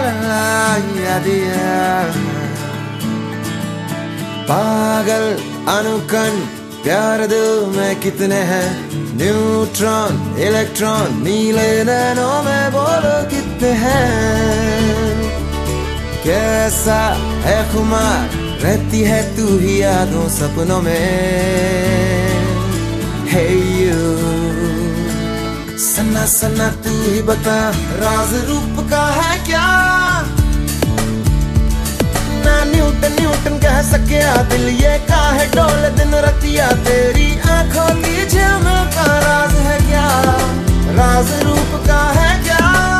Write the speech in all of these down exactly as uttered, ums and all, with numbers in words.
पागल अनुकण प्यार दिल में कितने हैं, न्यूट्रॉन इलेक्ट्रॉन नीले नैनों में बोलो कितने हैं। कैसा है खुमार रहती है तू ही यादों सपनों में। Hey you, सन्ना सन्ना तू ही बता राज रूप का है क्या, ना न्यूटन न्यूटन कह सके दिल ये काहे डोले दिन रतिया, तेरी आंखों की झिलमिल का राज है क्या, राज रूप का है क्या।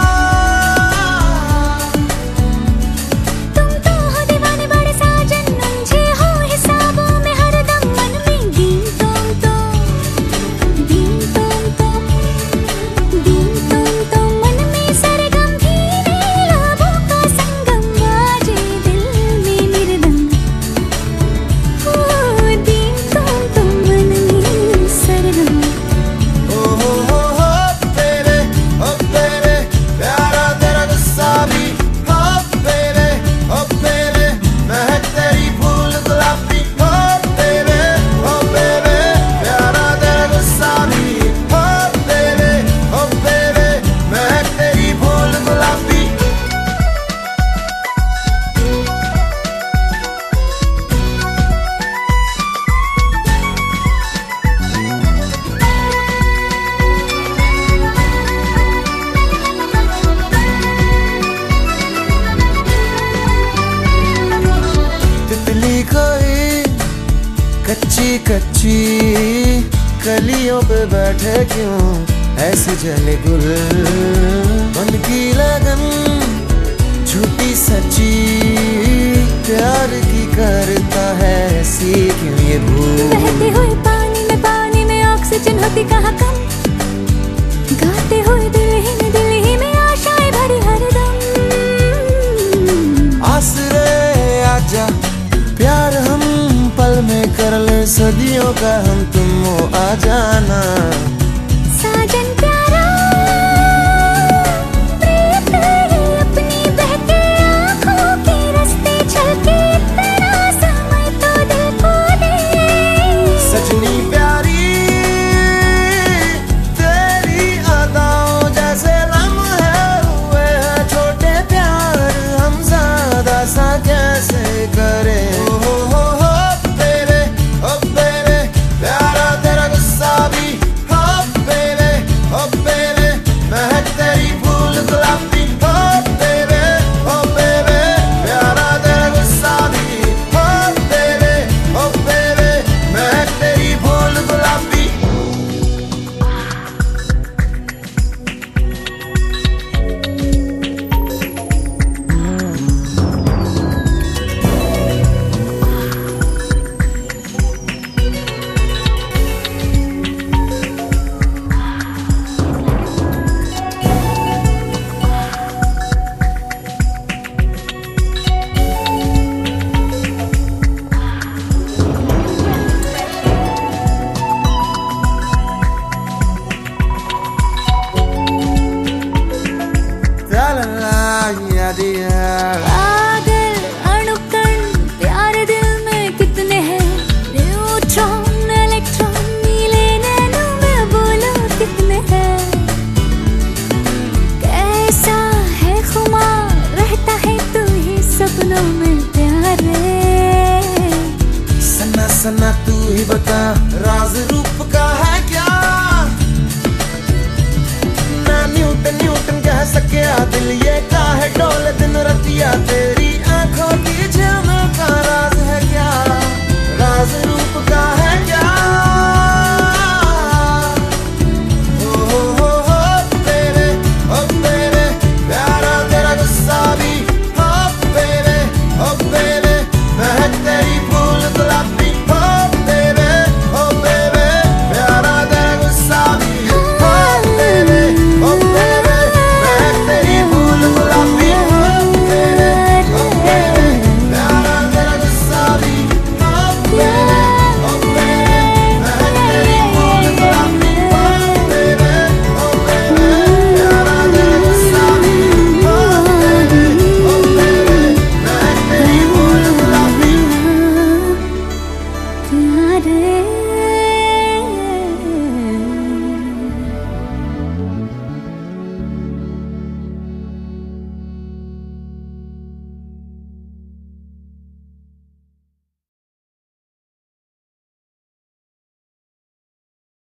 तुम तो हो दीवाने बड़े साजन, उलझे हो हिसाबों में हरदम मन में दीन तुम तो, दीन तुम तो, दीन तुम तो मन में सरगम धीरे लबों का संगम बाजे दिल में निरदम। ओ दीन तुम तो मन में सरगम। ओ हो हो हो तेरे ओ तेरे प्यारा तेरा गुस्सा भी, हो तेरे ओ तेरे महक तेरी फूल गुलाबी, हो तेरे ओ तेरे प्यारा तेरा गुस्सा भी, हो तेरे ओ तेरे महक तेरी फूल गुलाबी। तितली कोई कच्ची कच्ची कलियों पे बैठे क्यों ऐसे जले गुल, मन की लगन झूठी सच्ची प्यार की करता है ऐसी क्यों ये भूल। बहते हुए पानी में पानी में ऑक्सीजन होती कहाँ कम, गाते हुए दिल ही में दिल ही में आशाएं भरी हरदम। आसरे आजा प्यार हम पल में कर ले, सदियों का हम तुम हो आ जाना। साजन प्यारा प्रिय तेरे अपनी बहती आँखों के रास्ते छलके, तेरा समय तो दिल को दे। सजनी प्यारी तेरी अदाओं जैसे लम्हे हुए हैं छोटे प्यार, हम ज्यादा सा कैसे करें। ओ हो हो हो तेरे ओ तेरे प्यारा तेरा गुस्सा भी, हो तेरे ओ तेरे महक तेरी फूल गुलाबी, हो तेरे ओ तेरे प्यारा तेरा गुस्सा भी, हो तेरे ओ तेरे महक तेरी फूल गुलाबी। ला ला ला या दिया। पागल अणुकण प्यार दिल में कितने हैं, न्यूट्रॉन इलेक्ट्रॉन नीले नैनों में बोलो कितने हैं। कैसा है खुमार रहता है तू ही सपनों में प्यारे। सन्ना सन्ना तू ही बता राज रूप का है क्या, ना न्यूटन न्यूटन कह सके दिल ये काहे डोले दिन रतिया, तेरी